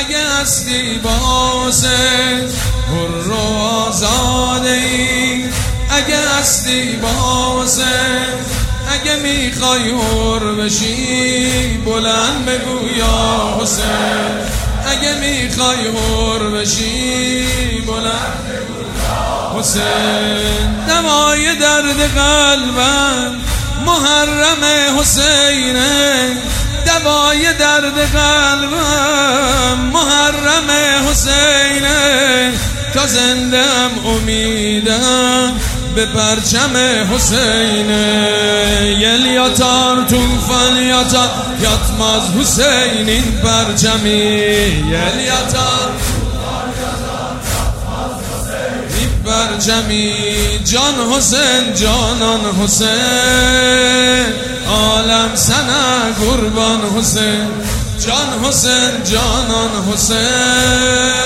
اگه هستی بازه حر و آزاده ای، اگه هستی بازه، اگه میخوای حر بشی بلند بگو یا حسین، اگه میخوای حر بشی بلند بگو یا حسین. دوای درد قلبم محرم حسینه، دوای درد قلبم محرم حسینه، تا زندم امیدم به پرچم حسینه. یلیاتار توفان یاتا یاتماز حسین این پرچمی، یلیاتار این پرچمی. جان حسین جانان حسین، عالم سنا قربان حسین، جان حسین جانان حسین،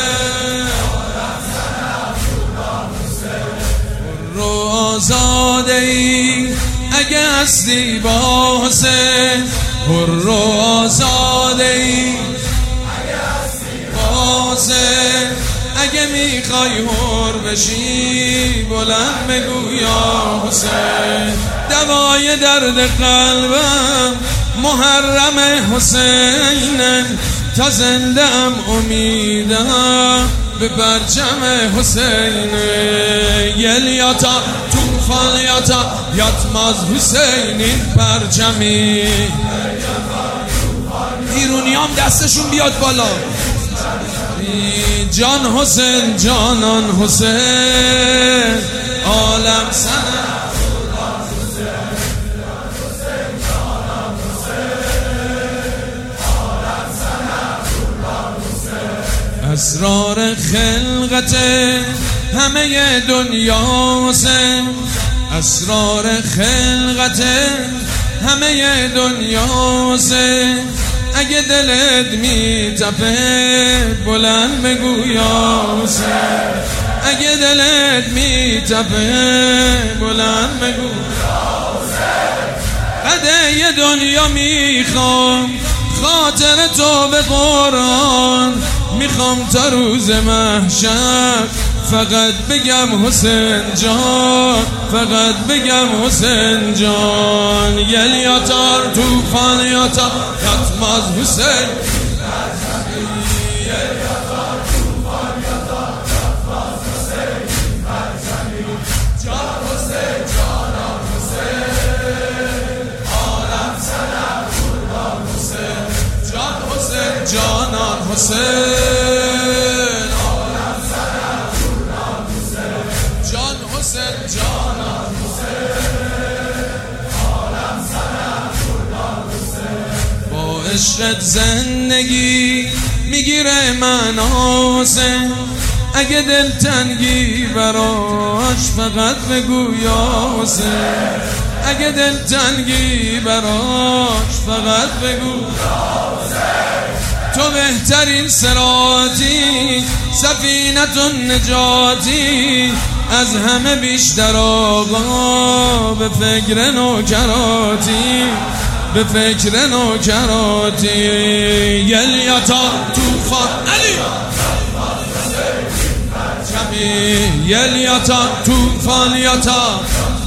رو آزاده ای، اگه هستی با حسین حر و آزاده ای، اگه هستی با حسین، اگه میخوای حر بشی بلند بگو یا حسین. دوای درد قلبم محرم حسینه، تا زندم امیدم به پرچم حسینه. یلیاتا توفان یاتا یاتماز حسین این پرچمی. ایرونیام دستشون بیاد بالا. جان حسین جانان حسین، عالم سنا اسرار خلقت همه دنیا حسین، اسرار خلقت همه دنیا حسین. اگه دلت میتپه بلند بگو یا حسین، اگه دلت میتپه بلند بگو یا حسین. قده دنیا میخوام خاطر تو به قرآن، میخوام تا روز محشر فقط بگم حسین جان، فقط بگم حسین جان. یلیاتار توفان یاتا یاتماز حسین، یلیاتار توفان یاتا یاتماز حسین، جان حسین جانان حسین، عالم سنا قربان حسین، جان حسین جانان حسین، عالم سنا قربان حسین، جان حسین جانان حسین، عالم سنا قربان حسین. با عشقت زندگی میگیره من حسین، اگه دلتنگی براش فقط بگو یا حسین، اگه دلتنگی براش فقط بگو یا حسین. تو بهترین صراطی سفینة نجاتی، از همه بیشتر آقا به فکر نوکراتی، به فکر نوکراتی. یلیاتا توفان علی یلیاتا توفان یاتا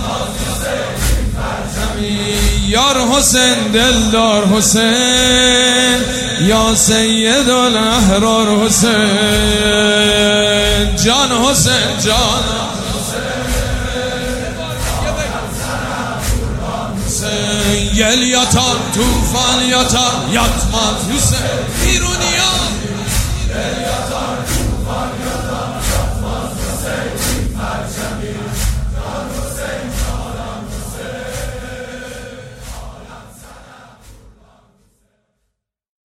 یار حسین دلدار حسین، یا سید الاحرار حسین، جان حسین جان حسین. یلیاتا توفان یاتا یاتماز حسین. ایرونیان یلیاتا توفان یاتا